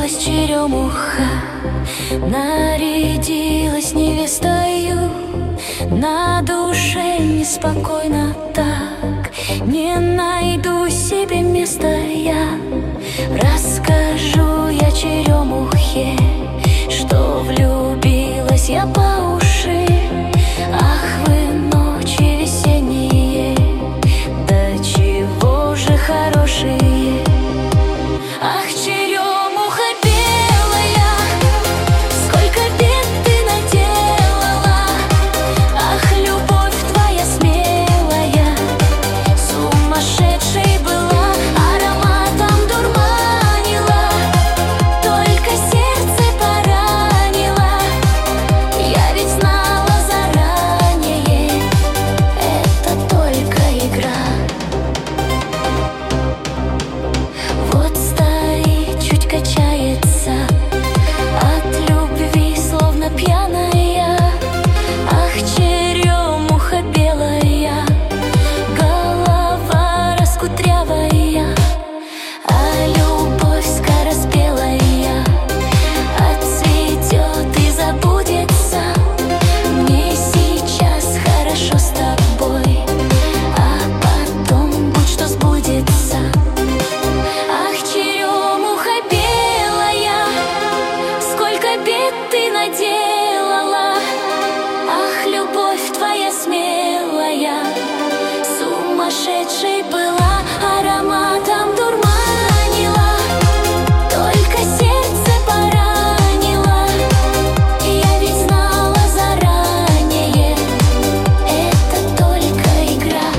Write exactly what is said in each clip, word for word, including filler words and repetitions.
Явилась черемуха, нарядилась невестою. На душе неспокойно так, не найду себе места я. Расскажу я черемухе, что влюбилась я по уши. Ах вы, ночи весенние, да чего же хорошие. Ах, черемуха белая, сколько бед ты наделала. Ах, любовь твоя смелая, сумасшедшей была, ароматом дурманила, только сердце поранила. Я ведь знала заранее, это только игра. Вот стоит, чуть качается от любви, словно пьяная. Ах, черемуха белая, голова раскудрявая, а любовь скороспелая отцветет и забудется. Мне сейчас хорошо с тобой, а потом будь что сбудется. Ах, черемуха белая, сколько бед ты наделала. Ах, любовь твоя смелая, сумасшедшей была, ароматом дурманила, только сердце поранила. Я ведь знала заранее, это только игра.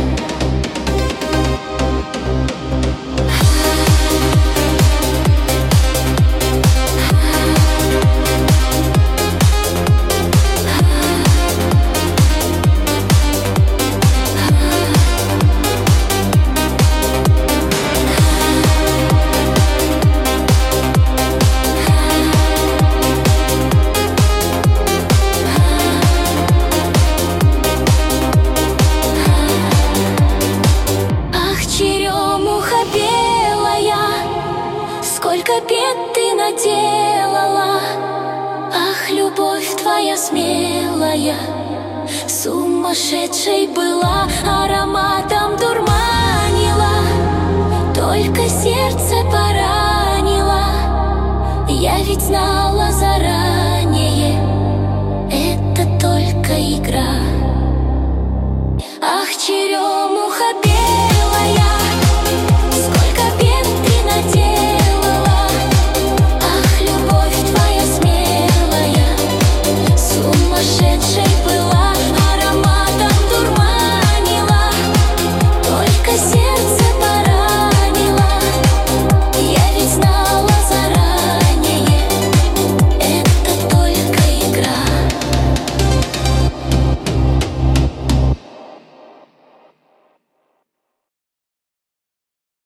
Ах, черемуха белая, сколько бед ты наделала. Ах, любовь твоя смелая, сумасшедшей была, ароматом дурманила, только сердце